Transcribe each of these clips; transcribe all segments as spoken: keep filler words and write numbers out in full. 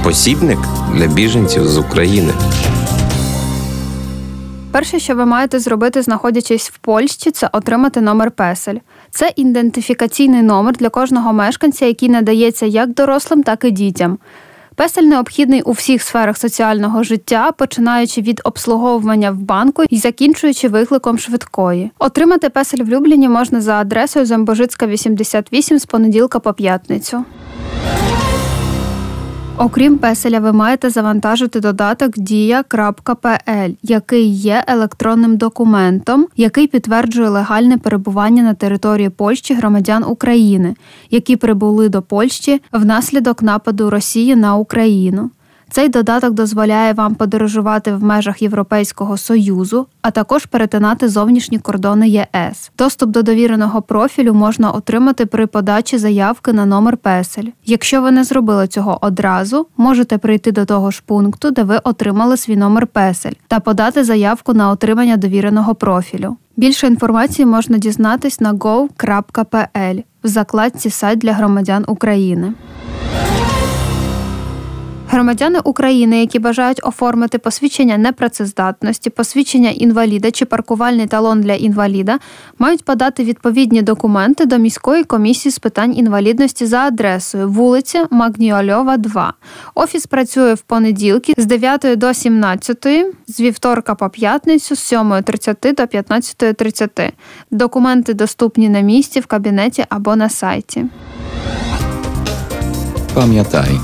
посібник для біженців з України. Перше, що ви маєте зробити, знаходячись в Польщі, це отримати номер песель. Це ідентифікаційний номер для кожного мешканця, який надається як дорослим, так і дітям. Песель необхідний у всіх сферах соціального життя, починаючи від обслуговування в банку і закінчуючи викликом швидкої. Отримати песель в Любліні можна за адресою Замбожицька, вісімдесят вісім з понеділка по п'ятницю. Окрім песеля, ви маєте завантажити додаток дія крапка пе ель, який є електронним документом, який підтверджує легальне перебування на території Польщі громадян України, які прибули до Польщі внаслідок нападу Росії на Україну. Цей додаток дозволяє вам подорожувати в межах Європейського Союзу, а також перетинати зовнішні кордони є ес. Доступ до довіреного профілю можна отримати при подачі заявки на номер песель. Якщо ви не зробили цього одразу, можете прийти до того ж пункту, де ви отримали свій номер песель, та подати заявку на отримання довіреного профілю. Більше інформації можна дізнатись на гов крапка пе ель в закладці «Сайт для громадян України». Громадяни України, які бажають оформити посвідчення непрацездатності, посвідчення інваліда чи паркувальний талон для інваліда, мають подати відповідні документи до міської комісії з питань інвалідності за адресою вулиця Магніольова, два. Офіс працює в понеділки з дев'ятої до сімнадцятої, з вівторка по п'ятницю з сьомої тридцять до п'ятнадцятої тридцять. Документи доступні на місці, в кабінеті або на сайті. Пам'ятай.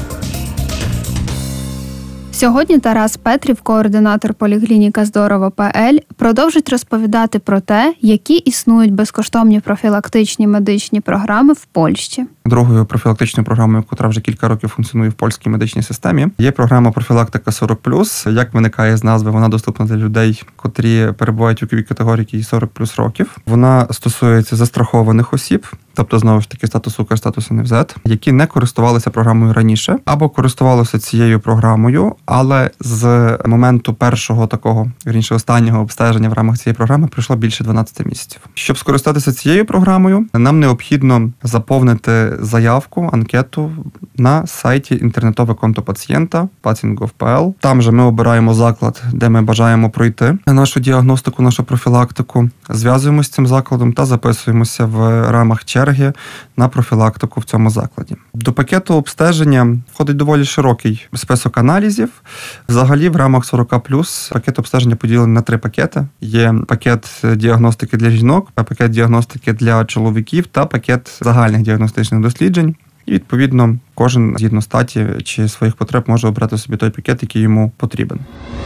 Сьогодні Тарас Петрів, координатор поліклініка Здорово.пл, продовжить розповідати про те, які існують безкоштовні профілактичні медичні програми в Польщі. Другою профілактичною програмою, яка вже кілька років функціонує в польській медичній системі, є програма профілактика сорок плюс. Як виникає з назви, вона доступна для людей, котрі перебувають у віковій категорії сорок плюс років. Вона стосується застрахованих осіб, тобто, знову ж таки, статусу Укр, статусу ен еф зет, які не користувалися програмою раніше, або користувалися цією програмою, але з моменту першого такого, вірніше, останнього обстеження в рамках цієї програми пройшло більше дванадцять місяців. Щоб скористатися цією програмою, нам необхідно заповнити заявку, анкету на сайті інтернетове конто пацієнта пацієнт крапка гов крапка пе ел. Там же ми обираємо заклад, де ми бажаємо пройти нашу діагностику, нашу профілактику, зв'язуємося з цим закладом та записуємося в рамах черги на профілактику в цьому закладі. До пакету обстеження входить доволі широкий список аналізів. Взагалі, в рамах сорок плюс пакет обстеження поділений на три пакети. Є пакет діагностики для жінок, пакет діагностики для чоловіків та пакет загальних діагностичних досліджень. І, відповідно, кожен згідно статі чи своїх потреб може обрати собі той пакет, який йому потрібен.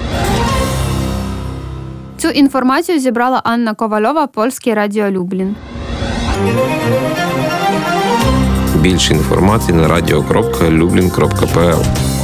Цю інформацію зібрала Анна Ковальова, Польське радіо Люблін. Більше інформації на радіо крапка люблін крапка пе ел.